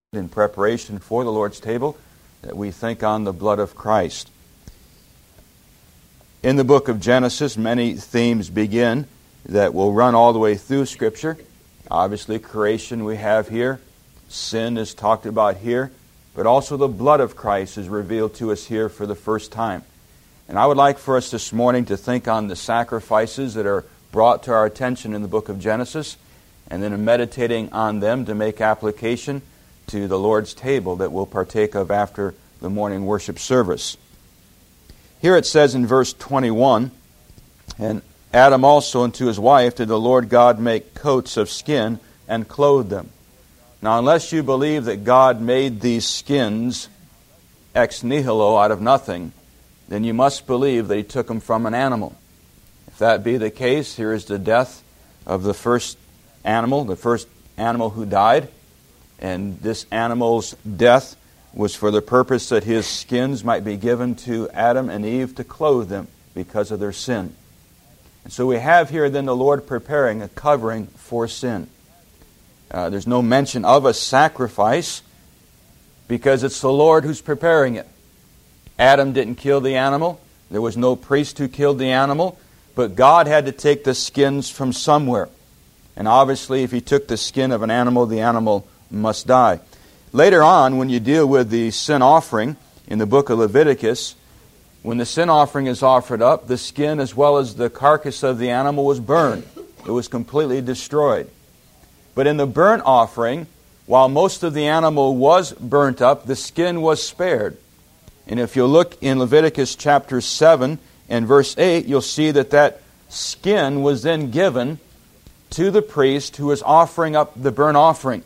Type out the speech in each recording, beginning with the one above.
in preparation for the Lord's table, that we think on the blood of Christ. In the book of Genesis, many themes begin that will run all the way through Scripture. Obviously, creation we have here. Sin is talked about here. But also the blood of Christ is revealed to us here for the first time. And I would like for us this morning to think on the sacrifices that are brought to our attention in the book of Genesis, and then in meditating on them to make application to the Lord's table that we'll partake of after the morning worship service. Here it says in verse 21, "And Adam also unto his wife did the Lord God make coats of skin and clothe them." Now, unless you believe that God made these skins ex nihilo, out of nothing, then you must believe that He took them from an animal. If that be the case, here is the death of the first animal who died. And this animal's death was for the purpose that his skins might be given to Adam and Eve to clothe them because of their sin. And so we have here then the Lord preparing a covering for sin. There's no mention of a sacrifice because it's the Lord who's preparing it. Adam didn't kill the animal. There was no priest who killed the animal. But God had to take the skins from somewhere. And obviously, if He took the skin of an animal, the animal must die. Later on, when you deal with the sin offering in the book of Leviticus, when the sin offering is offered up, the skin as well as the carcass of the animal was burned. It was completely destroyed. But in the burnt offering, while most of the animal was burnt up, the skin was spared. And if you look in Leviticus chapter 7 and verse 8, you'll see that that skin was then given to the priest who was offering up the burnt offering.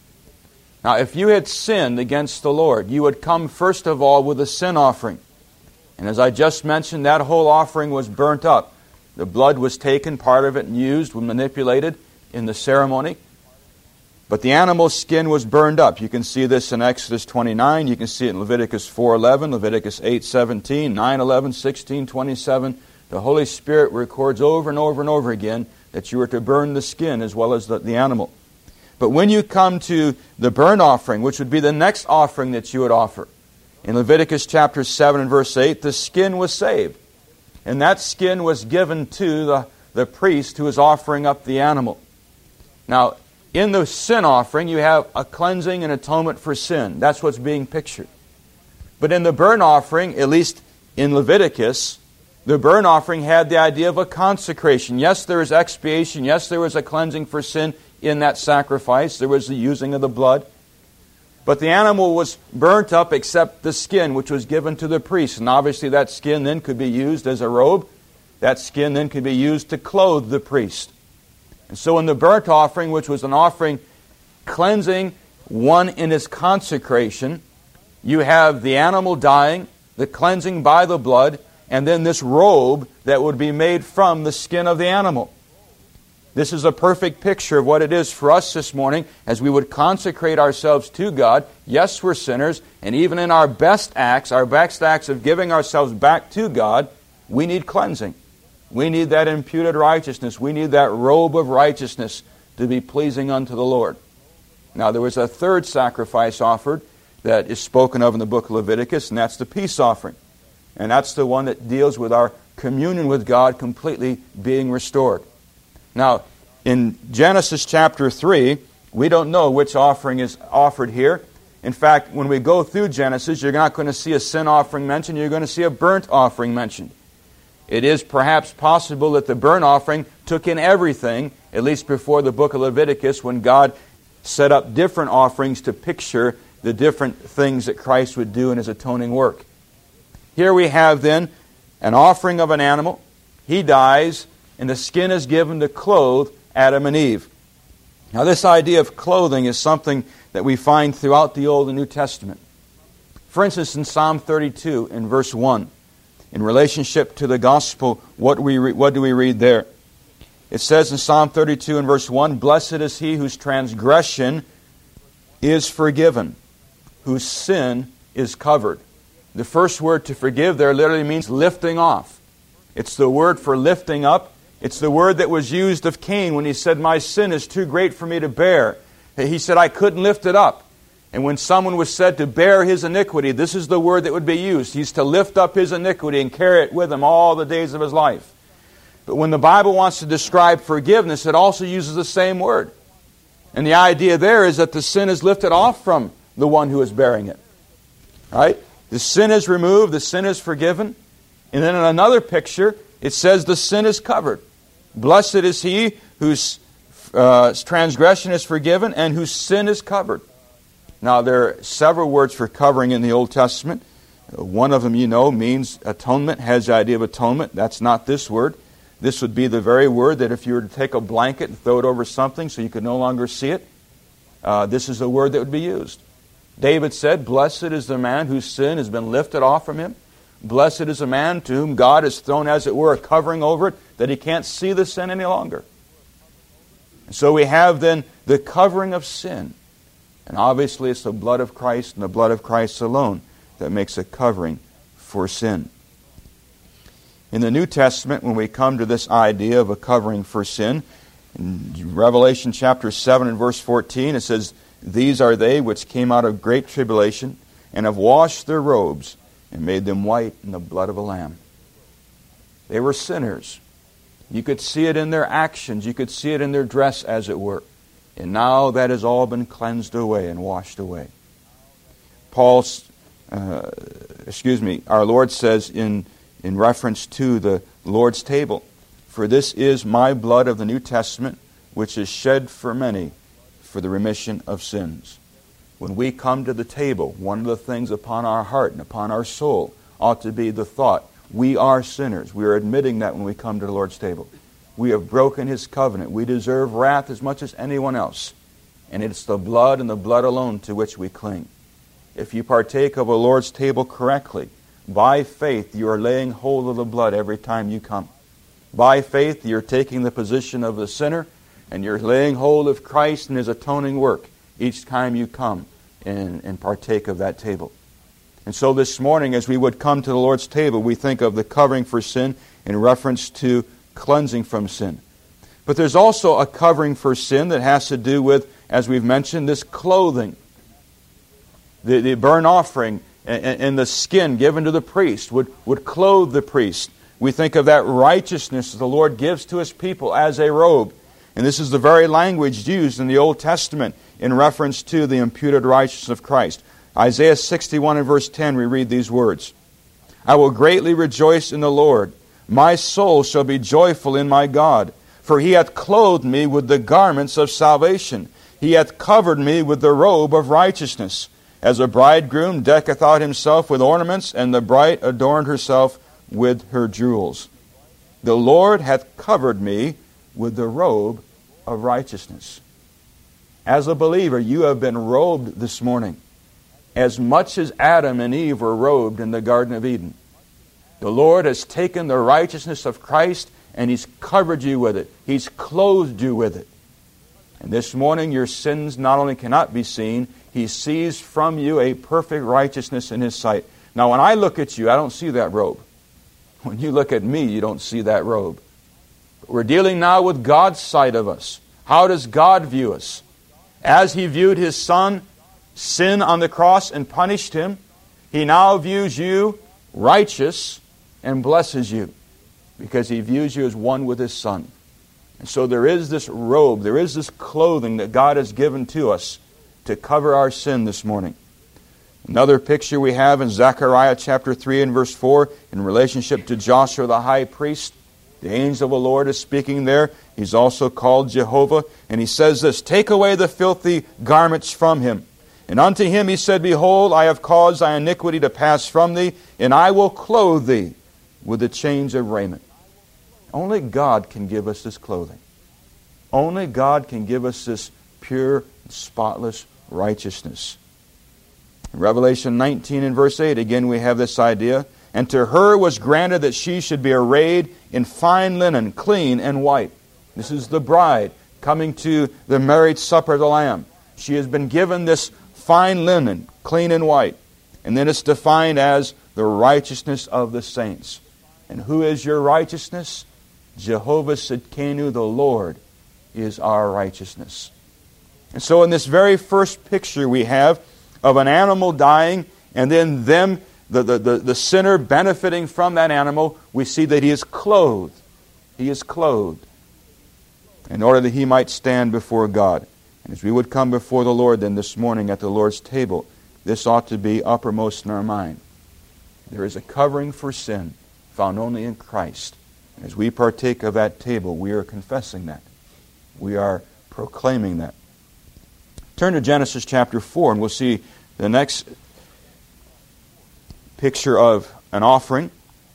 Now, if you had sinned against the Lord, you would come first of all with a sin offering. And as I just mentioned, that whole offering was burnt up. The blood was taken, part of it, and used, was manipulated in the ceremony. But the animal's skin was burned up. You can see this in Exodus 29. You can see it in Leviticus 4:11, Leviticus 8:17, 9:11, 16:27. The Holy Spirit records over and over and over again that you are to burn the skin as well as the animal. But when you come to the burnt offering, which would be the next offering that you would offer, in Leviticus chapter 7 and verse 8, the skin was saved. And that skin was given to the priest who was offering up the animal. Now, in the sin offering, you have a cleansing and atonement for sin. That's what's being pictured. But in the burnt offering, at least in Leviticus, the burnt offering had the idea of a consecration. Yes, there was expiation. Yes, there was a cleansing for sin in that sacrifice. There was the using of the blood. But the animal was burnt up except the skin, which was given to the priest. And obviously that skin then could be used as a robe. That skin then could be used to clothe the priest. And so in the burnt offering, which was an offering cleansing one in his consecration, you have the animal dying, the cleansing by the blood, and then this robe that would be made from the skin of the animal. This is a perfect picture of what it is for us this morning as we would consecrate ourselves to God. Yes, we're sinners, and even in our best acts of giving ourselves back to God, we need cleansing. We need that imputed righteousness. We need that robe of righteousness to be pleasing unto the Lord. Now, there was a third sacrifice offered that is spoken of in the book of Leviticus, and that's the peace offering. And that's the one that deals with our communion with God completely being restored. Now, in Genesis chapter 3, we don't know which offering is offered here. In fact, when we go through Genesis, you're not going to see a sin offering mentioned. You're going to see a burnt offering mentioned. It is perhaps possible that the burnt offering took in everything, at least before the book of Leviticus, when God set up different offerings to picture the different things that Christ would do in His atoning work. Here we have then an offering of an animal. He dies, and the skin is given to clothe Adam and Eve. Now, this idea of clothing is something that we find throughout the Old and New Testament. For instance, in Psalm 32 in verse 1, in relationship to the gospel, what do we read there? It says in Psalm 32 in verse 1, "Blessed is he whose transgression is forgiven, whose sin is covered." The first word to forgive there literally means lifting off. It's the word for lifting up. It's the word that was used of Cain when he said, "My sin is too great for me to bear." He said, "I couldn't lift it up." And when someone was said to bear his iniquity, this is the word that would be used. He's to lift up his iniquity and carry it with him all the days of his life. But when the Bible wants to describe forgiveness, it also uses the same word. And the idea there is that the sin is lifted off from the one who is bearing it. Right? The sin is removed, the sin is forgiven. And then in another picture, it says the sin is covered. Blessed is he whose transgression is forgiven and whose sin is covered. Now, there are several words for covering in the Old Testament. One of them, means atonement, has the idea of atonement. That's not this word. This would be the very word that if you were to take a blanket and throw it over something so you could no longer see it, this is the word that would be used. David said, blessed is the man whose sin has been lifted off from him. Blessed is the man to whom God has thrown, as it were, a covering over it, that he can't see the sin any longer. And so we have then the covering of sin. And obviously it's the blood of Christ and the blood of Christ alone that makes a covering for sin. In the New Testament, when we come to this idea of a covering for sin, in Revelation chapter 7 and verse 14, it says, these are they which came out of great tribulation and have washed their robes and made them white in the blood of a lamb. They were sinners. You could see it in their actions. You could see it in their dress, as it were. And now that has all been cleansed away and washed away. Our Lord says in reference to the Lord's table, for this is my blood of the New Testament, which is shed for many for the remission of sins. When we come to the table, one of the things upon our heart and upon our soul ought to be the thought, we are sinners. We are admitting that when we come to the Lord's table. We have broken His covenant. We deserve wrath as much as anyone else. And it's the blood and the blood alone to which we cling. If you partake of a Lord's table correctly, by faith you are laying hold of the blood every time you come. By faith you're taking the position of the sinner, and you're laying hold of Christ and His atoning work each time you come and partake of that table. And so this morning, as we would come to the Lord's table, we think of the covering for sin in reference to cleansing from sin. But there's also a covering for sin that has to do with, as we've mentioned, this clothing. The burnt offering and the skin given to the priest would clothe the priest. We think of that righteousness that the Lord gives to His people as a robe. And this is the very language used in the Old Testament in reference to the imputed righteousness of Christ. Isaiah 61 and verse 10, we read these words, I will greatly rejoice in the Lord. My soul shall be joyful in my God. For He hath clothed me with the garments of salvation. He hath covered me with the robe of righteousness. As a bridegroom decketh out himself with ornaments, and the bride adorned herself with her jewels. The Lord hath covered me with the robe of righteousness. As a believer, you have been robed this morning, as much as Adam and Eve were robed in the Garden of Eden. The Lord has taken the righteousness of Christ and He's covered you with it. He's clothed you with it. And this morning your sins not only cannot be seen, He sees from you a perfect righteousness in His sight. Now when I look at you, I don't see that robe. When you look at me, you don't see that robe. But we're dealing now with God's sight of us. How does God view us? As He viewed His Son sin on the cross and punished Him, He now views you righteous and blesses you because He views you as one with His Son. And so there is this robe, there is this clothing that God has given to us to cover our sin this morning. Another picture we have in Zechariah chapter 3 and verse 4 in relationship to Joshua the high priest. The angel of the Lord is speaking there. He's also called Jehovah. And he says this, take away the filthy garments from him. And unto him he said, behold, I have caused thy iniquity to pass from thee, and I will clothe thee with the change of raiment. Only God can give us this clothing. Only God can give us this pure, spotless righteousness. In Revelation 19 and verse 8, again we have this idea. And to her was granted that she should be arrayed in fine linen, clean and white. This is the bride coming to the marriage supper of the Lamb. She has been given this fine linen, clean and white. And then it's defined as the righteousness of the saints. And who is your righteousness? Jehovah Sidkenu, the Lord, is our righteousness. And so in this very first picture we have of an animal dying, and then the sinner benefiting from that animal, we see that he is clothed. He is clothed in order that he might stand before God. And as we would come before the Lord then this morning at the Lord's table, this ought to be uppermost in our mind. There is a covering for sin found only in Christ. As we partake of that table, we are confessing that. We are proclaiming that. Turn to Genesis chapter 4 and we'll see the next picture of an offering.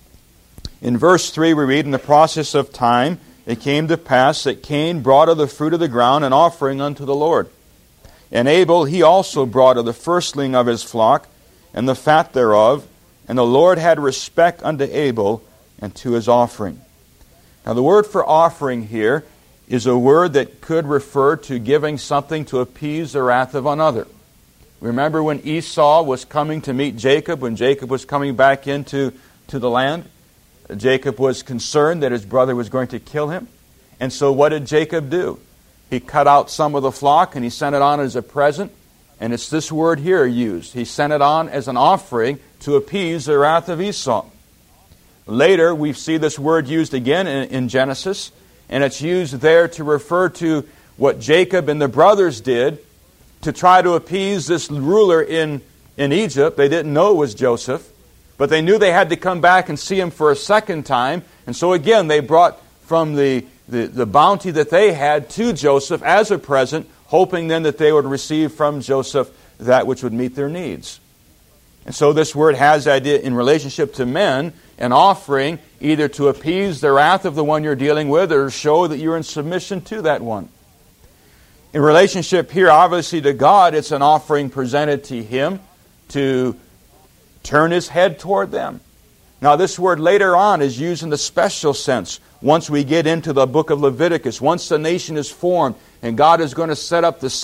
In verse 3 we read, "In the process of time it came to pass that Cain brought of the fruit of the ground an offering unto the Lord. And Abel he also brought of the firstling of his flock and the fat thereof. And the Lord had respect unto Abel and to his offering." Now the word for offering here is a word that could refer to giving something to appease the wrath of another. Remember when Esau was coming to meet Jacob, when Jacob was coming back into the land? Jacob was concerned that his brother was going to kill him. And so what did Jacob do? He cut out some of the flock and he sent it on as a present. And it's this word here used. He sent it on as an offering to appease the wrath of Esau. Later, we see this word used again in Genesis, and it's used there to refer to what Jacob and the brothers did to try to appease this ruler in Egypt. They didn't know it was Joseph, but they knew they had to come back and see him for a second time. And so again, they brought from the bounty that they had to Joseph as a present, hoping then that they would receive from Joseph that which would meet their needs. And so this word has the idea in relationship to men, an offering either to appease the wrath of the one you're dealing with or show that you're in submission to that one. In relationship here, obviously to God, it's an offering presented to Him to turn His head toward them. Now this word later on is used in the special sense. Once we get into the book of Leviticus, once the nation is formed and God is going to set up the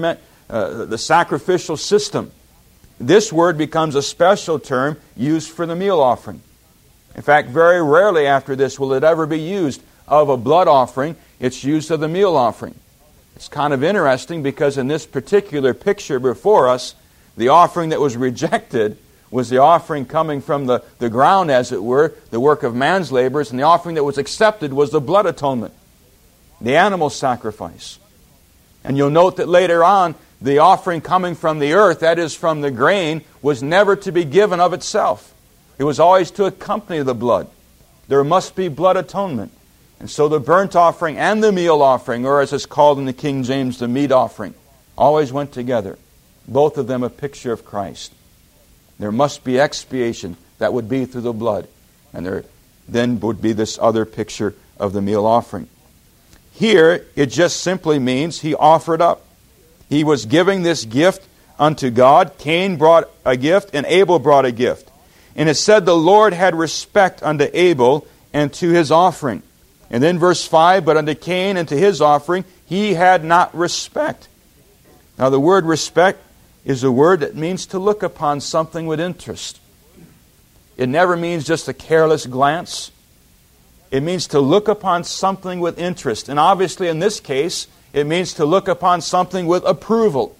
sacrificial system, this word becomes a special term used for the meal offering. In fact, very rarely after this will it ever be used of a blood offering. It's used of the meal offering. It's kind of interesting because in this particular picture before us, the offering that was rejected was the offering coming from the ground, as it were, the work of man's labors, and the offering that was accepted was the blood atonement, the animal sacrifice. And you'll note that later on, the offering coming from the earth, that is from the grain, was never to be given of itself. It was always to accompany the blood. There must be blood atonement. And so the burnt offering and the meal offering, or as it's called in the King James, the meat offering, always went together. Both of them a picture of Christ. There must be expiation that would be through the blood. And there then would be this other picture of the meal offering. Here, it just simply means he offered up. He was giving this gift unto God. Cain brought a gift and Abel brought a gift. And it said the Lord had respect unto Abel and to his offering. And then verse 5, but unto Cain and to his offering he had not respect. Now the word respect is a word that means to look upon something with interest. It never means just a careless glance. It means to look upon something with interest. And obviously in this case, it means to look upon something with approval.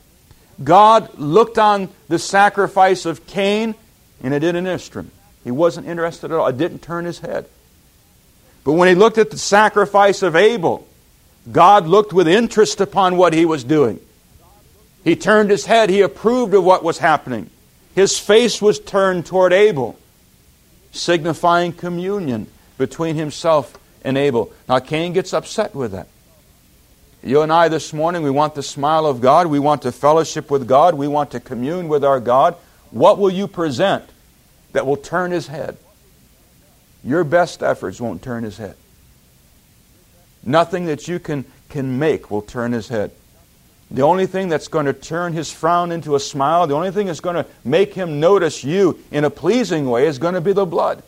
God looked on the sacrifice of Cain and it didn't interest him. He wasn't interested at all. It didn't turn his head. But when he looked at the sacrifice of Abel, God looked with interest upon what he was doing. He turned his head. He approved of what was happening. His face was turned toward Abel, signifying communion between himself and Abel. Now Cain gets upset with that. You and I this morning, we want the smile of God. We want to fellowship with God. We want to commune with our God. What will you present that will turn his head? Your best efforts won't turn his head. Nothing that you can make will turn his head. The only thing that's going to turn his frown into a smile, the only thing that's going to make him notice you in a pleasing way is going to be the blood.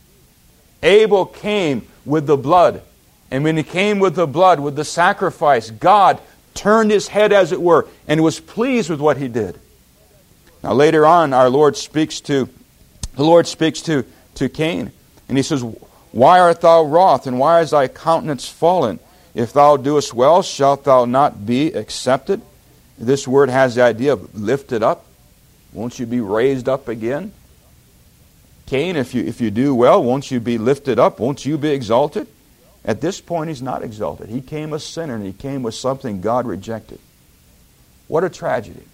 Abel came with the blood. And when he came with the blood, with the sacrifice, God turned his head, as it were, and was pleased with what he did. Now later on, the Lord speaks to Cain. And he says, why art thou wroth, and why is thy countenance fallen? If thou doest well, shalt thou not be accepted? This word has the idea of lifted up. Won't you be raised up again? Cain, if you do well, won't you be lifted up? Won't you be exalted? At this point, he's not exalted. He came a sinner, and he came with something God rejected. What a tragedy.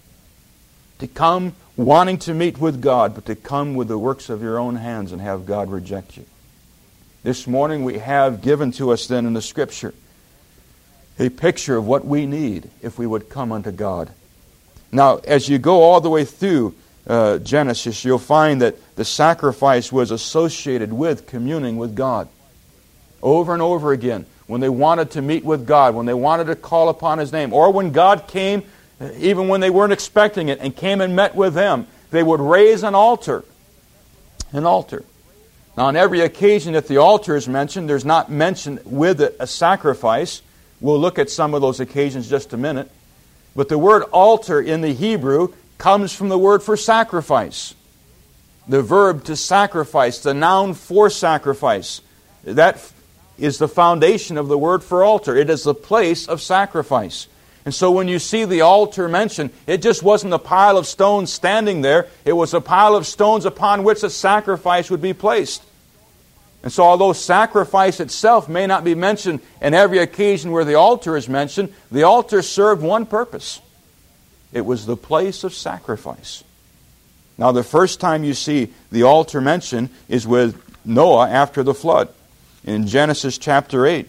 To come wanting to meet with God, but to come with the works of your own hands and have God reject you. This morning we have given to us then in the Scripture a picture of what we need if we would come unto God. Now, as you go all the way through Genesis, you'll find that the sacrifice was associated with communing with God. Over and over again, when they wanted to meet with God, when they wanted to call upon His name, or when God came, even when they weren't expecting it, and came and met with them, they would raise an altar. An altar. Now, on every occasion that the altar is mentioned, there's not mentioned with it a sacrifice. We'll look at some of those occasions in just a minute. But the word altar in the Hebrew comes from the word for sacrifice. The verb to sacrifice, the noun for sacrifice. That is the foundation of the word for altar. It is the place of sacrifice. And so when you see the altar mentioned, it just wasn't a pile of stones standing there. It was a pile of stones upon which a sacrifice would be placed. And so although sacrifice itself may not be mentioned in every occasion where the altar is mentioned, the altar served one purpose. It was the place of sacrifice. Now the first time you see the altar mentioned is with Noah after the flood. In Genesis chapter 8,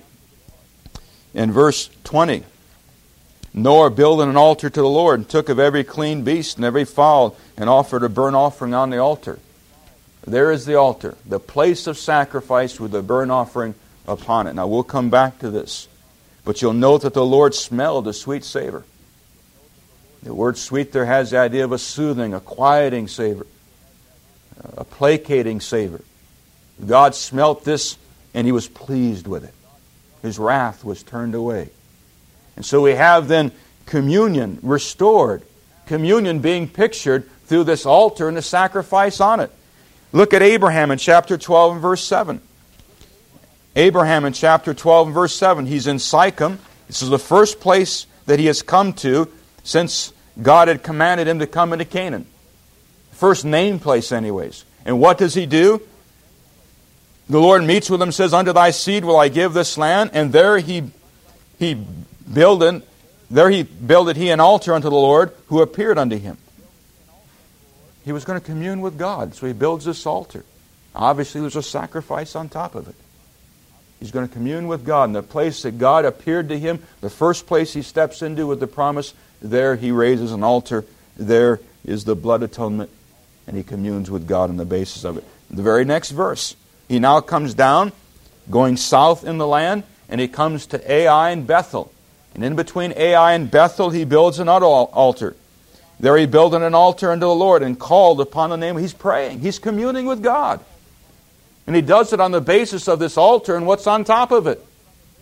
in verse 20. Noah builded an altar to the Lord, and took of every clean beast and every fowl, and offered a burnt offering on the altar. There is the altar, the place of sacrifice with the burnt offering upon it. Now we'll come back to this. But you'll note that the Lord smelled a sweet savor. The word sweet there has the idea of a soothing, a quieting savor, a placating savor. God smelt this, and He was pleased with it. His wrath was turned away. And so we have then communion restored. Communion being pictured through this altar and the sacrifice on it. Look at Abraham in chapter 12 and verse 7. Abraham in chapter 12 and verse 7. He's in Sychem. This is the first place that he has come to since God had commanded him to come into Canaan. First named place anyways. And what does he do? The Lord meets with him, says, "Unto thy seed will I give this land." And there he builded he an altar unto the Lord, who appeared unto him. He was going to commune with God, so he builds this altar. Obviously, there's a sacrifice on top of it. He's going to commune with God. And the place that God appeared to him, the first place he steps into with the promise, there he raises an altar. There is the blood atonement, and he communes with God on the basis of it. The very next verse, he now comes down, going south in the land, and he comes to Ai and Bethel. And in between Ai and Bethel, he builds another altar. There he built an altar unto the Lord and called upon the name. He's praying. He's communing with God. And he does it on the basis of this altar and what's on top of it.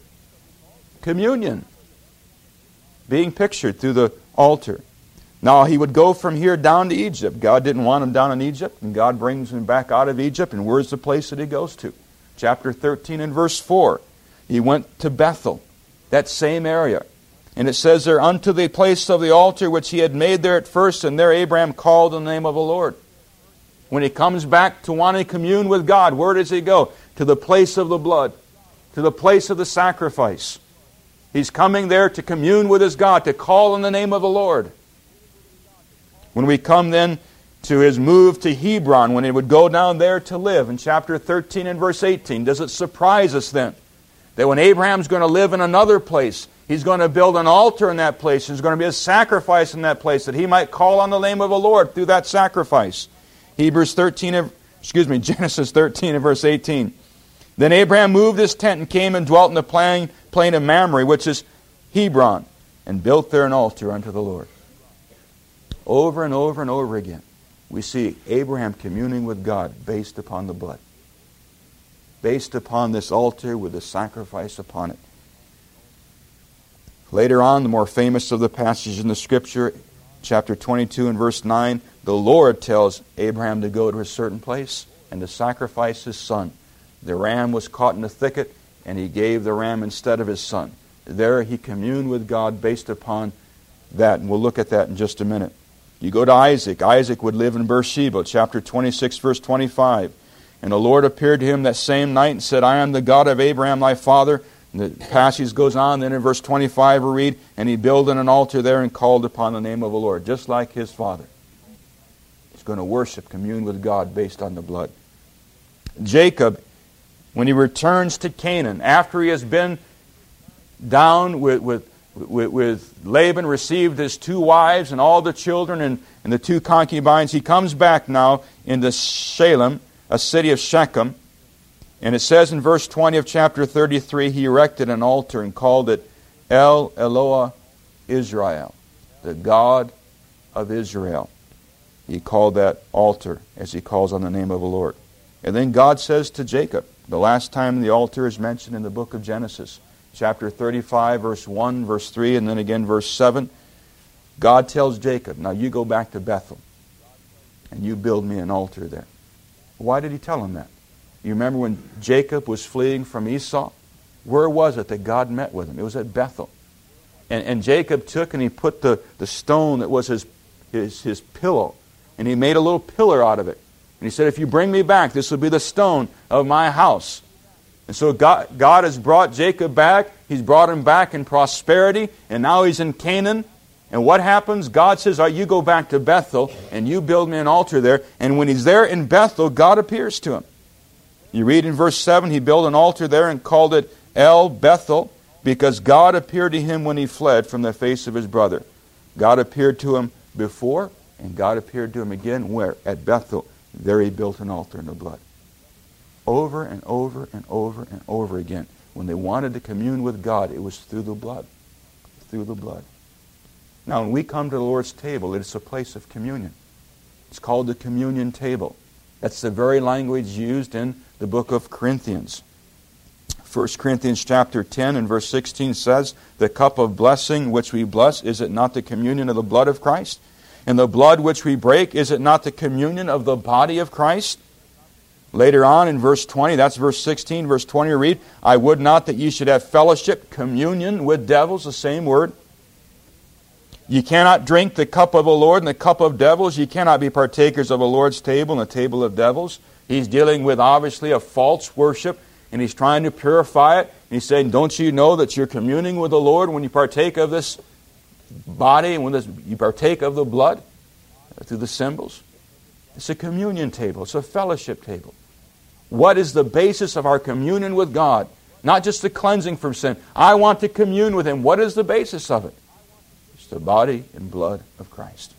Communion. Being pictured through the altar. Now he would go from here down to Egypt. God didn't want him down in Egypt, and God brings him back out of Egypt. And where's the place that he goes to? Chapter 13 and verse 4. He went to Bethel, that same area. And it says there, "Unto the place of the altar which he had made there at first, and there Abraham called on the name of the Lord." When he comes back to want to commune with God, where does he go? To the place of the blood, to the place of the sacrifice. He's coming there to commune with his God, to call on the name of the Lord. When we come then to his move to Hebron, when he would go down there to live, in chapter 13 and verse 18, does it surprise us then that when Abraham's going to live in another place, he's going to build an altar in that place, there's going to be a sacrifice in that place, that he might call on the name of the Lord through that sacrifice? Genesis 13 and verse 18. "Then Abraham moved his tent and came and dwelt in the plain of Mamre, which is Hebron, and built there an altar unto the Lord." Over and over and over again, we see Abraham communing with God based upon the blood. Based upon this altar with the sacrifice upon it. Later on, the more famous of the passages in the Scripture, chapter 22 and verse 9, the Lord tells Abraham to go to a certain place and to sacrifice his son. The ram was caught in the thicket, and he gave the ram instead of his son. There he communed with God based upon that, and we'll look at that in just a minute. You go to Isaac. Isaac would live in Beersheba, chapter 26, verse 25. And the Lord appeared to him that same night and said, I am the God of Abraham thy father. And the passage goes on. Then in verse 25 we read, and he builded an altar there and called upon the name of the Lord, just like his father. He's going to worship, commune with God based on the blood. Jacob, when he returns to Canaan, after he has been down with Laban, received his 2 wives and all the children and the 2 concubines, he comes back now into Shalem, a city of Shechem. And it says in verse 20 of chapter 33, he erected an altar and called it El Eloah Israel, the God of Israel. He called that altar as he calls on the name of the Lord. And then God says to Jacob, the last time the altar is mentioned in the book of Genesis, chapter 35, verse 1, verse 3, and then again verse 7, God tells Jacob, now you go back to Bethel and you build me an altar there. Why did he tell him that? You remember when Jacob was fleeing from Esau? Where was it that God met with him? It was at Bethel. And Jacob took and he put the stone that was his pillow, and he made a little pillar out of it. And he said, if you bring me back, this will be the stone of my house. And so God has brought Jacob back. He's brought him back in prosperity, and now he's in Canaan. And what happens? God says, all right, you go back to Bethel, and you build me an altar there. And when he's there in Bethel, God appears to him. You read in verse 7, he built an altar there and called it El Bethel, because God appeared to him when he fled from the face of his brother. God appeared to him before, and God appeared to him again. Where? At Bethel. There he built an altar in the blood. Over and over and over and over again. When they wanted to commune with God, it was through the blood. Through the blood. Now, when we come to the Lord's table, it's a place of communion. It's called the communion table. That's the very language used in the book of Corinthians. 1 Corinthians chapter 10 and verse 16 says, the cup of blessing which we bless, is it not the communion of the blood of Christ? And the blood which we break, is it not the communion of the body of Christ? Later on in verse 20, that's verse 16, verse 20 we read, I would not that ye should have fellowship, communion with devils, the same word. You cannot drink the cup of the Lord and the cup of devils. You cannot be partakers of the Lord's table and the table of devils. He's dealing with, obviously, a false worship, and he's trying to purify it. And he's saying, don't you know that you're communing with the Lord when you partake of this body, and when you partake of the blood through the symbols? It's a communion table. It's a fellowship table. What is the basis of our communion with God? Not just the cleansing from sin. I want to commune with Him. What is the basis of it? It's the body and blood of Christ.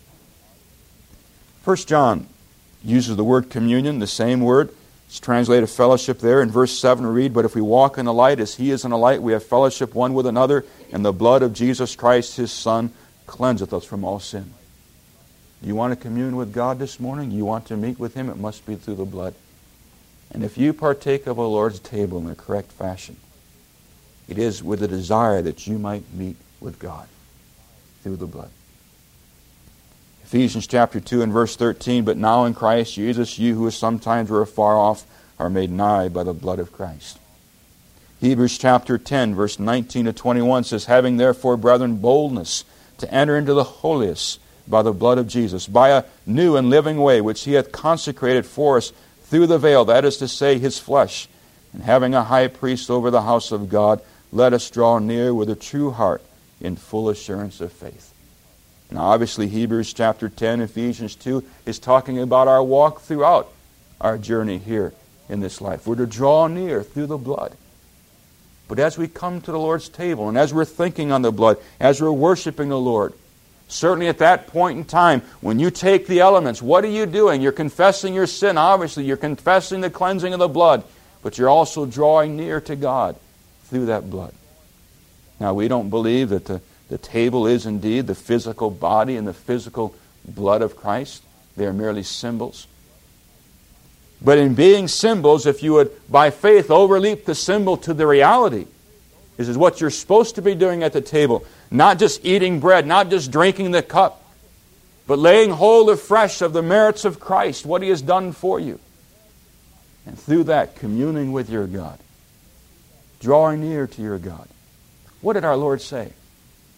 1 John uses the word communion, the same word. It's translated fellowship there. In verse 7 we read, but if we walk in the light as He is in the light, we have fellowship one with another, and the blood of Jesus Christ, His Son, cleanseth us from all sin. You want to commune with God this morning? You want to meet with Him? It must be through the blood. And if you partake of the Lord's table in the correct fashion, it is with a desire that you might meet with God through the blood. Ephesians chapter 2 and verse 13, but now in Christ Jesus, you who sometimes were afar off are made nigh by the blood of Christ. Hebrews chapter 10, verse 19 to 21 says, having therefore, brethren, boldness to enter into the holiest by the blood of Jesus, by a new and living way, which He hath consecrated for us through the veil, that is to say, His flesh. And having a high priest over the house of God, let us draw near with a true heart in full assurance of faith. Now, obviously, Hebrews chapter 10, Ephesians 2 is talking about our walk throughout our journey here in this life. We're to draw near through the blood. But as we come to the Lord's table, and as we're thinking on the blood, as we're worshiping the Lord, certainly at that point in time, when you take the elements, what are you doing? You're confessing your sin, obviously. You're confessing the cleansing of the blood. But you're also drawing near to God through that blood. Now, we don't believe that the table is indeed the physical body and the physical blood of Christ. They are merely symbols. But in being symbols, if you would, by faith, overleap the symbol to the reality, this is what you're supposed to be doing at the table. Not just eating bread, not just drinking the cup, but laying hold afresh of the merits of Christ, what He has done for you. And through that, communing with your God, drawing near to your God. What did our Lord say?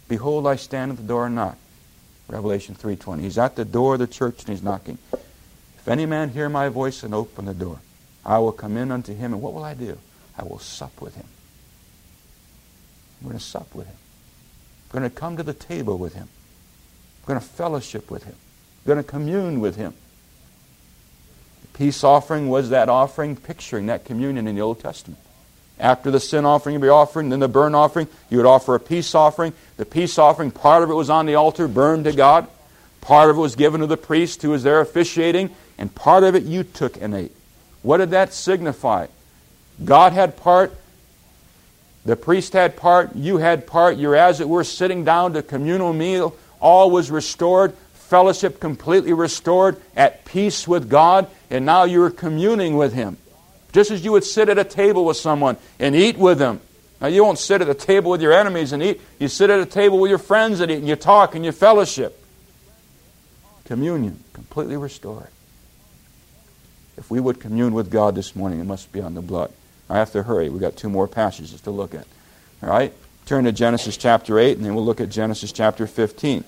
Behold, I stand at the door and knock. Revelation 3:20. He's at the door of the church and he's knocking. If any man hear my voice and open the door, I will come in unto him, and what will I do? I will sup with him. I'm going to sup with him. I'm going to come to the table with him. I'm going to fellowship with him. I'm going to commune with him. The peace offering was that offering picturing that communion in the Old Testament. After the sin offering would be offered, then the burnt offering, you would offer a peace offering. The peace offering, part of it was on the altar, burned to God. Part of it was given to the priest who was there officiating, and part of it you took and ate. What did that signify? God had part, the priest had part, you had part. You're, as it were, sitting down to communal meal. All was restored, fellowship completely restored, at peace with God, and now you're communing with Him. Just as you would sit at a table with someone and eat with them. Now you won't sit at a table with your enemies and eat. You sit at a table with your friends and eat, and you talk and you fellowship. Communion, completely restored. If we would commune with God this morning, it must be on the blood. I have to hurry. We've got 2 more passages to look at. All right? Turn to Genesis chapter 8, and then we'll look at Genesis chapter 15.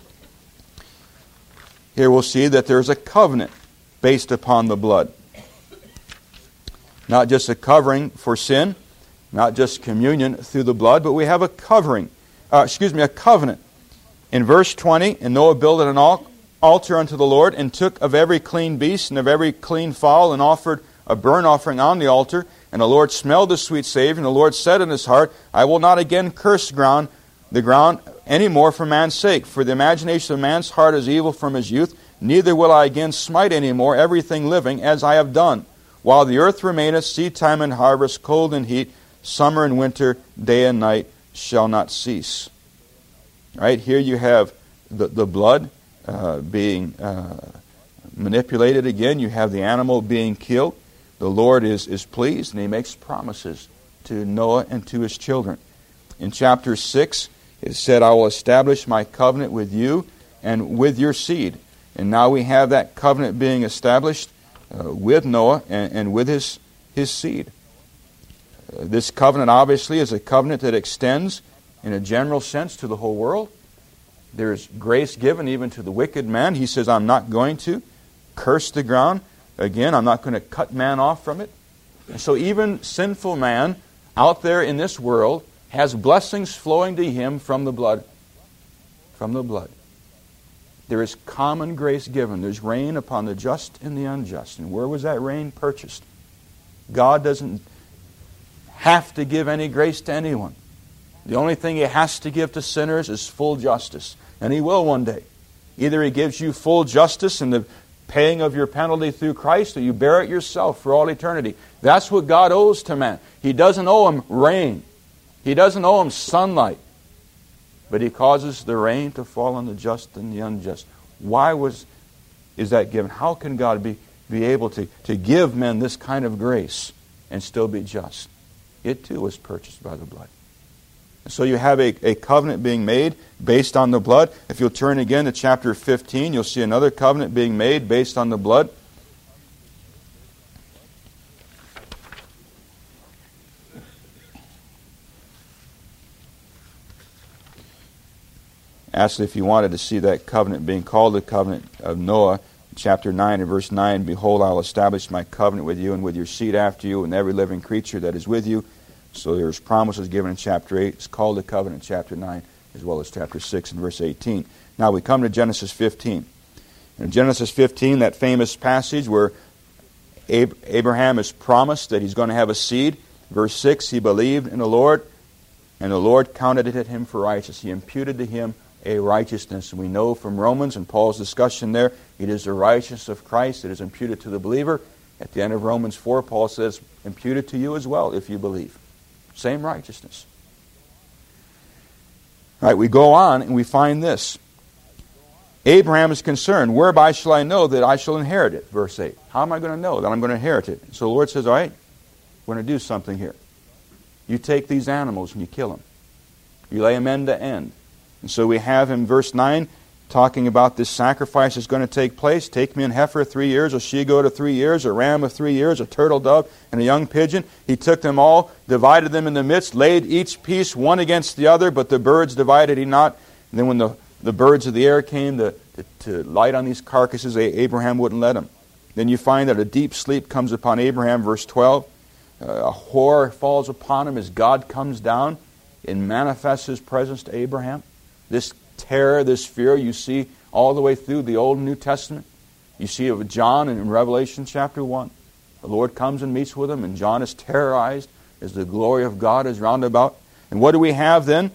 Here we'll see that there's a covenant based upon the blood. Not just a covering for sin, not just communion through the blood, but we have a covering. A covenant. In verse 20, and Noah builded an altar unto the Lord, and took of every clean beast and of every clean fowl, and offered a burnt offering on the altar. And the Lord smelled the sweet savour, and the Lord said in his heart, I will not again curse the ground any more for man's sake. For the imagination of man's heart is evil from his youth. Neither will I again smite any more everything living, as I have done. While the earth remaineth, seed time and harvest, cold and heat, summer and winter, day and night shall not cease. Right here you have the blood being manipulated again. You have the animal being killed. The Lord is pleased, and He makes promises to Noah and to his children. In chapter 6, it said, I will establish my covenant with you and with your seed. And now we have that covenant being established with Noah and with his seed. This covenant obviously is a covenant that extends in a general sense to the whole world. There's grace given even to the wicked man. He says, I'm not going to curse the ground. Again, I'm not going to cut man off from it. And so even sinful man out there in this world has blessings flowing to him from the blood. From the blood. There is common grace given. There's rain upon the just and the unjust. And where was that rain purchased? God doesn't have to give any grace to anyone. The only thing He has to give to sinners is full justice. And He will one day. Either He gives you full justice in the paying of your penalty through Christ, or you bear it yourself for all eternity. That's what God owes to man. He doesn't owe him rain. He doesn't owe him sunlight. But He causes the rain to fall on the just and the unjust. Why is that given? How can God be able to give men this kind of grace and still be just? It too was purchased by the blood. So you have a covenant being made based on the blood. If you'll turn again to chapter 15, you'll see another covenant being made based on the blood. Actually, if you wanted to see that covenant being called the covenant of Noah, chapter 9 and verse 9, Behold, I will establish my covenant with you and with your seed after you and every living creature that is with you. So there's promises given in chapter 8. It's called the covenant in chapter 9 as well as chapter 6 and verse 18. Now we come to Genesis 15. In Genesis 15, that famous passage where Abraham is promised that he's going to have a seed. Verse 6, he believed in the Lord, and the Lord counted it to him for righteousness. He imputed to him a righteousness. And we know from Romans and Paul's discussion there, it is the righteousness of Christ that is imputed to the believer. At the end of Romans 4, Paul says, imputed to you as well if you believe. Same righteousness. All right, we go on and we find this. Abraham is concerned, whereby shall I know that I shall inherit it? Verse 8. How am I going to know that I'm going to inherit it? So the Lord says, all right, we're going to do something here. You take these animals and you kill them. You lay them end to end. And so we have in verse 9, talking about this sacrifice is going to take place. Take me an heifer 3 years, a she-goat of 3 years, a ram of 3 years, a turtle dove, and a young pigeon. He took them all, divided them in the midst, laid each piece one against the other, but the birds divided he not. And then when the birds of the air came to light on these carcasses, Abraham wouldn't let them. Then you find that a deep sleep comes upon Abraham, verse 12. A horror falls upon him as God comes down and manifests His presence to Abraham. This terror, this fear, you see all the way through the Old and New Testament. You see of John in Revelation chapter 1. The Lord comes and meets with him, and John is terrorized as the glory of God is round about. And what do we have then?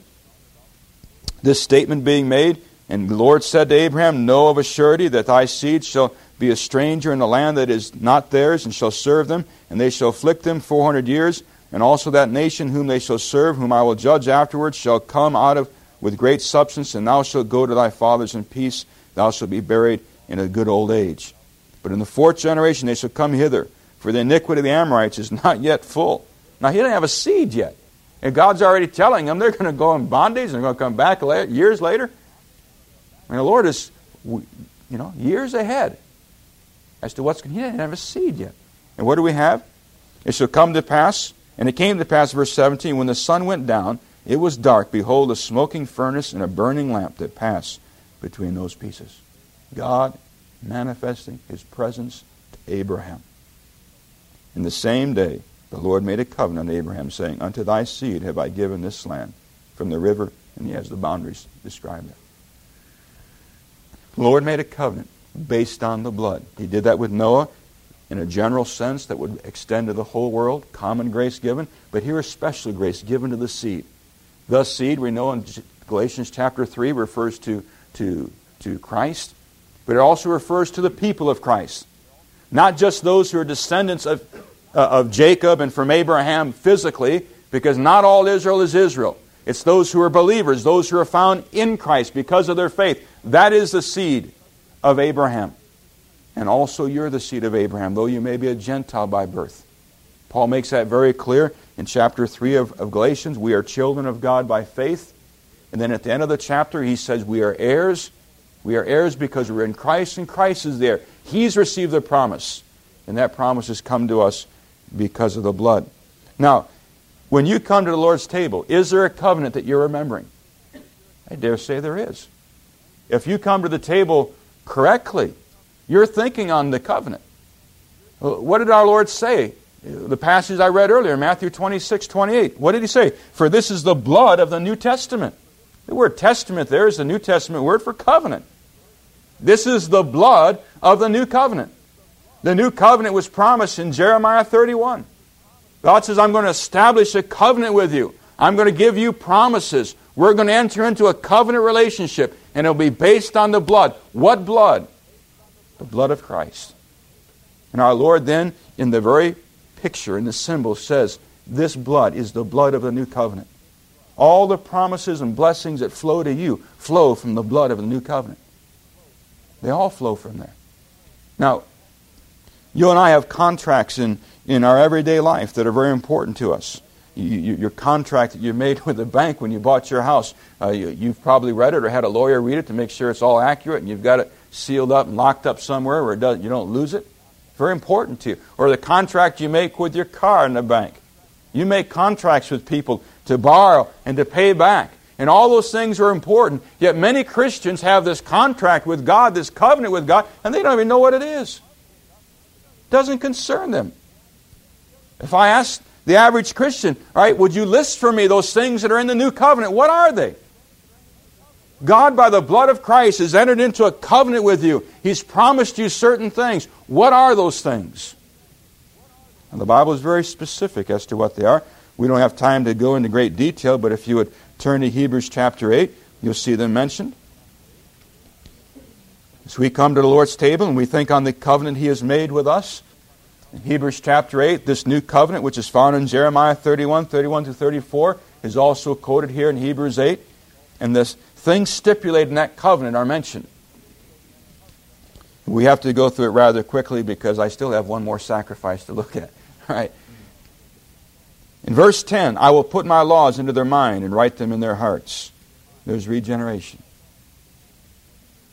This statement being made, and the Lord said to Abraham, know of a surety that thy seed shall be a stranger in the land that is not theirs, and shall serve them, and they shall afflict them 400 years. And also that nation whom they shall serve, whom I will judge afterwards, shall come out of with great substance, and thou shalt go to thy fathers in peace. Thou shalt be buried in a good old age. But in the fourth generation they shall come hither, for the iniquity of the Amorites is not yet full. Now he didn't have a seed yet. And God's already telling them they're going to go in bondage, and they're going to come back years later. I mean, the Lord is, years ahead as to what's going to. He didn't have a seed yet. And what do we have? It shall come to pass, and it came to pass, verse 17, when the sun went down, it was dark. Behold, a smoking furnace and a burning lamp that passed between those pieces. God manifesting His presence to Abraham. In the same day, the Lord made a covenant to Abraham, saying, unto thy seed have I given this land, from the river, and he has the boundaries described there. The Lord made a covenant based on the blood. He did that with Noah in a general sense that would extend to the whole world, common grace given, but here is special grace given to the seed. The seed, we know in Galatians chapter 3, refers to Christ, but it also refers to the people of Christ. Not just those who are descendants of Jacob and from Abraham physically, because not all Israel is Israel. It's those who are believers, those who are found in Christ because of their faith. That is the seed of Abraham. And also you're the seed of Abraham, though you may be a Gentile by birth. Paul makes that very clear in chapter 3 of Galatians. We are children of God by faith. And then at the end of the chapter he says we are heirs. We are heirs because we're in Christ, and Christ is there. He's received the promise. And that promise has come to us because of the blood. Now, when you come to the Lord's table, is there a covenant that you're remembering? I dare say there is. If you come to the table correctly, you're thinking on the covenant. What did our Lord say? The passage I read earlier, Matthew 26:28. What did He say? For this is the blood of the New Testament. The word testament there is the New Testament word for covenant. This is the blood of the new covenant. The new covenant was promised in Jeremiah 31. God says, I'm going to establish a covenant with you. I'm going to give you promises. We're going to enter into a covenant relationship, and it'll be based on the blood. What blood? The blood of Christ. And our Lord then, in the very picture, in the symbol, says, this blood is the blood of the new covenant. All the promises and blessings that flow to you flow from the blood of the new covenant. They all flow from there. Now, you and I have contracts in our everyday life that are very important to us. Your contract that you made with the bank when you bought your house, you've probably read it or had a lawyer read it to make sure it's all accurate, and you've got it sealed up and locked up somewhere where you don't lose it. Very important to you. Or the contract you make with your car in the bank. You make contracts with people to borrow and to pay back. And all those things are important. Yet many Christians have this contract with God, this covenant with God, and they don't even know what it is. It doesn't concern them. If I ask the average Christian, all right, would you list for me those things that are in the new covenant? What are they? God, by the blood of Christ, has entered into a covenant with you. He's promised you certain things. What are those things? And the Bible is very specific as to what they are. We don't have time to go into great detail, but if you would turn to Hebrews chapter 8, you'll see them mentioned. As we come to the Lord's table and we think on the covenant He has made with us, in Hebrews chapter 8, this new covenant, which is found in Jeremiah 31 to 34, is also quoted here in Hebrews 8. And the things stipulated in that covenant are mentioned. We have to go through it rather quickly because I still have one more sacrifice to look at. All right. In verse 10, I will put my laws into their mind and write them in their hearts. There's regeneration.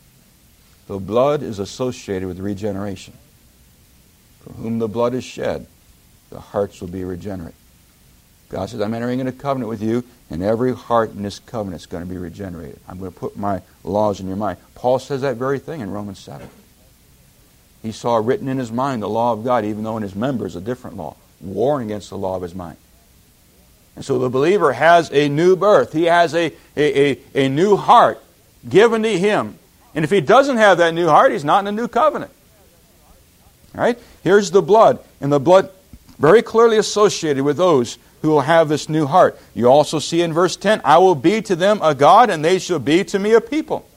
The blood is associated with regeneration. For whom the blood is shed, the hearts will be regenerate. God says, I'm entering into covenant with you, and every heart in this covenant is going to be regenerated. I'm going to put my laws in your mind. Paul says that very thing in Romans 7. He saw written in his mind the law of God, even though in his members a different law, warring against the law of his mind. And so the believer has a new birth. He has a new heart given to him. And if he doesn't have that new heart, he's not in a new covenant. All right? Here's the blood. And the blood very clearly associated with those who will have this new heart. You also see in verse 10, I will be to them a God, and they shall be to me a people.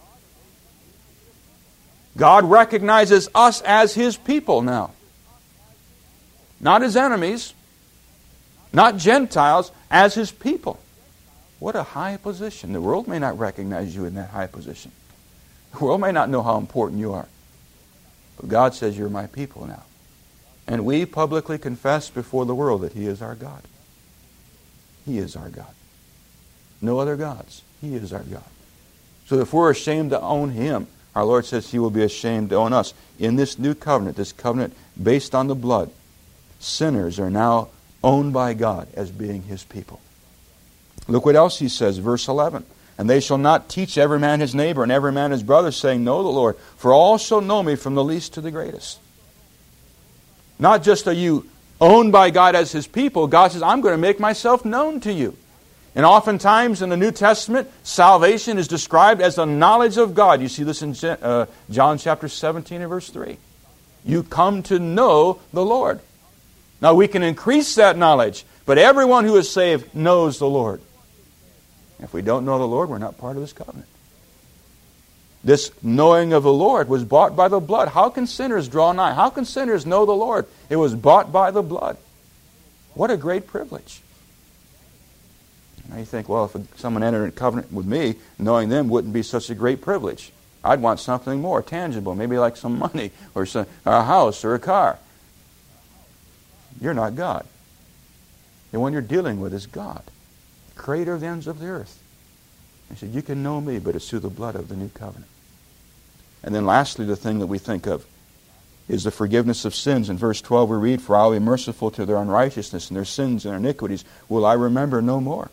God recognizes us as His people now. Not His enemies, not Gentiles, as His people. What a high position. The world may not recognize you in that high position. The world may not know how important you are. But God says, you're my people now. And we publicly confess before the world that He is our God. He is our God. No other gods. He is our God. So if we're ashamed to own Him, our Lord says He will be ashamed to own us. In this new covenant, this covenant based on the blood, sinners are now owned by God as being His people. Look what else He says, verse 11. And they shall not teach every man his neighbor and every man his brother, saying, Know the Lord, for all shall know me from the least to the greatest. Not just are you owned by God as His people, God says, I'm going to make myself known to you. And oftentimes in the New Testament, salvation is described as the knowledge of God. You see this in John chapter 17 and verse 3. You come to know the Lord. Now we can increase that knowledge, but everyone who is saved knows the Lord. If we don't know the Lord, we're not part of this covenant. This knowing of the Lord was bought by the blood. How can sinners draw nigh? How can sinners know the Lord? It was bought by the blood. What a great privilege. Now you think, well, if someone entered a covenant with me, knowing them wouldn't be such a great privilege. I'd want something more tangible, maybe like some money or a house or a car. You're not God. The one you're dealing with is God, creator of the ends of the earth. He said, you can know me, but it's through the blood of the new covenant. And then lastly, the thing that we think of is the forgiveness of sins. In verse 12 we read, For I will be merciful to their unrighteousness, and their sins and their iniquities will I remember no more.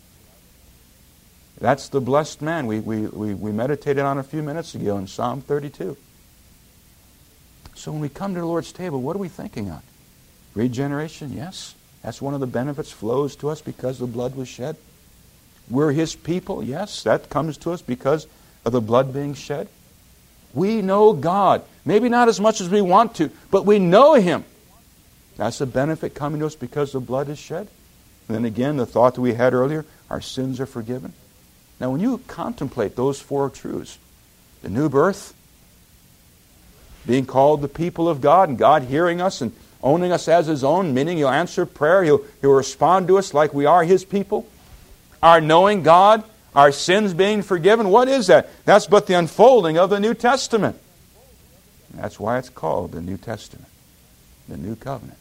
That's the blessed man we meditated on a few minutes ago in Psalm 32. So when we come to the Lord's table, what are we thinking on? Regeneration, yes. That's one of the benefits flows to us because the blood was shed. We're His people, yes. That comes to us because of the blood being shed. We know God. Maybe not as much as we want to, but we know Him. That's a benefit coming to us because the blood is shed. And then again, the thought that we had earlier, our sins are forgiven. Now when you contemplate those four truths, the new birth, being called the people of God, and God hearing us and owning us as His own, meaning He'll answer prayer, He'll respond to us like we are His people. Our knowing God, our sins being forgiven, what is that? That's but the unfolding of the New Testament. That's why it's called the New Testament, the New Covenant.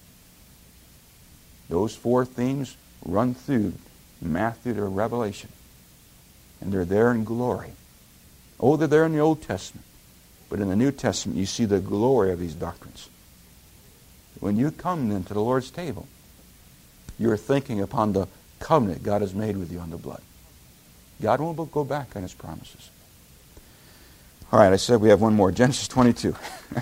Those four themes run through Matthew to Revelation. And they're there in glory. Oh, they're there in the Old Testament. But in the New Testament, you see the glory of these doctrines. When you come then to the Lord's table, you're thinking upon the covenant God has made with you on the blood. God won't go back on His promises. All right, I said we have one more. Genesis 22.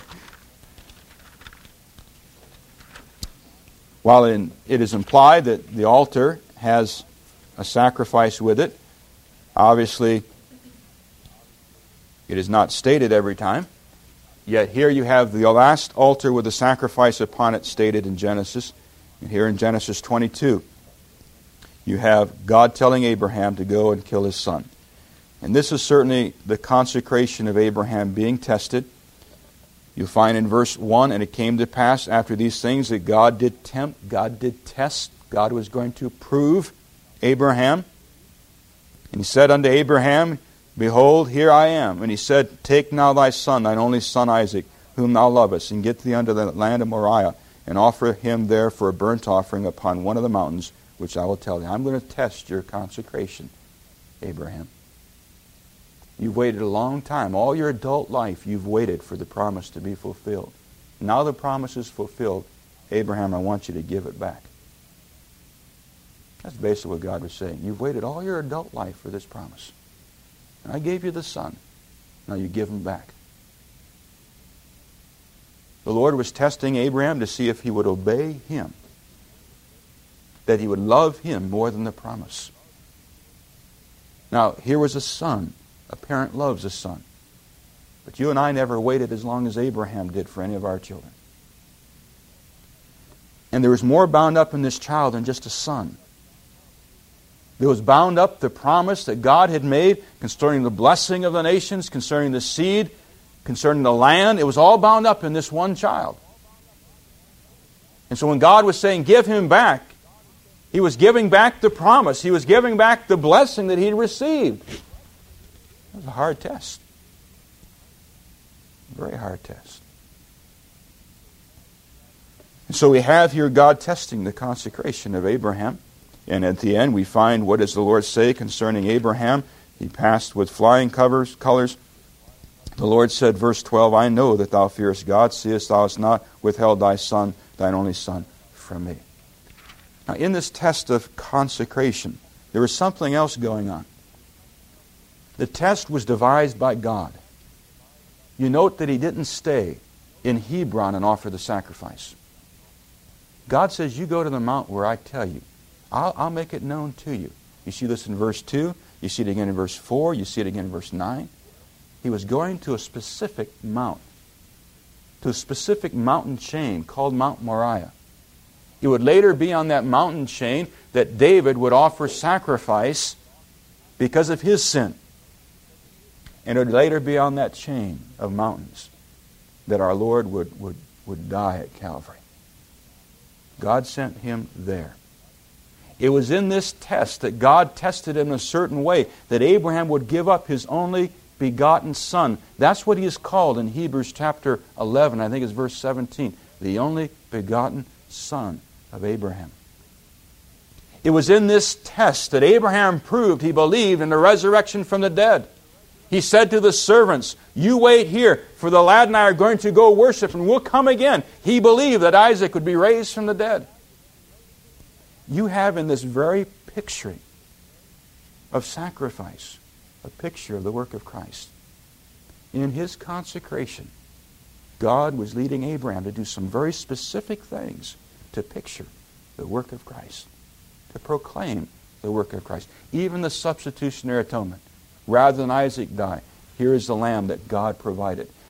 While it is implied that the altar has a sacrifice with it, obviously it is not stated every time. Yet here you have the last altar with the sacrifice upon it stated in Genesis. And here in Genesis 22, you have God telling Abraham to go and kill his son. And this is certainly the consecration of Abraham being tested. You'll find in verse 1, And it came to pass after these things that God did tempt, God did test, God was going to prove Abraham. And He said unto Abraham, Behold, here I am. And He said, Take now thy son, thine only son Isaac, whom thou lovest, and get thee unto the land of Moriah, and offer him there for a burnt offering upon one of the mountains, which I will tell thee. I'm going to test your consecration, Abraham. You've waited a long time. All your adult life, you've waited for the promise to be fulfilled. Now the promise is fulfilled. Abraham, I want you to give it back. That's basically what God was saying. You've waited all your adult life for this promise. And I gave you the son. Now you give him back. The Lord was testing Abraham to see if he would obey him, that he would love him more than the promise. Now, here was a son. A parent loves a son. But you and I never waited as long as Abraham did for any of our children. And there was more bound up in this child than just a son. There was bound up the promise that God had made concerning the blessing of the nations, concerning the seed, concerning the land. It was all bound up in this one child. And so when God was saying, give him back, He was giving back the promise. He was giving back the blessing that he had received. It was a hard test. A very hard test. And so we have here God testing the consecration of Abraham. And at the end we find, what does the Lord say concerning Abraham? He passed with flying colors. The Lord said, verse 12, I know that thou fearest God, seest thou hast not withheld thy son, thine only son, from me. Now in this test of consecration, there was something else going on. The test was devised by God. You note that he didn't stay in Hebron and offer the sacrifice. God says, you go to the mount where I tell you. I'll make it known to you. You see this in verse 2. You see it again in verse 4. You see it again in verse 9. He was going to a specific mount, to a specific mountain chain called Mount Moriah. It would later be on that mountain chain that David would offer sacrifice because of his sin. And it would later be on that chain of mountains that our Lord would die at Calvary. God sent him there. It was in this test that God tested him in a certain way, that Abraham would give up his only begotten son. That's what he is called in Hebrews chapter 11, I think it's verse 17. The only begotten son of Abraham. It was in this test that Abraham proved he believed in the resurrection from the dead. He said to the servants, you wait here, for the lad and I are going to go worship, and we'll come again. He believed that Isaac would be raised from the dead. You have in this very picture of sacrifice, a picture of the work of Christ. In his consecration, God was leading Abraham to do some very specific things to picture the work of Christ, to proclaim the work of Christ. Even the substitutionary atonement. Rather than Isaac die, here is the lamb that God provided.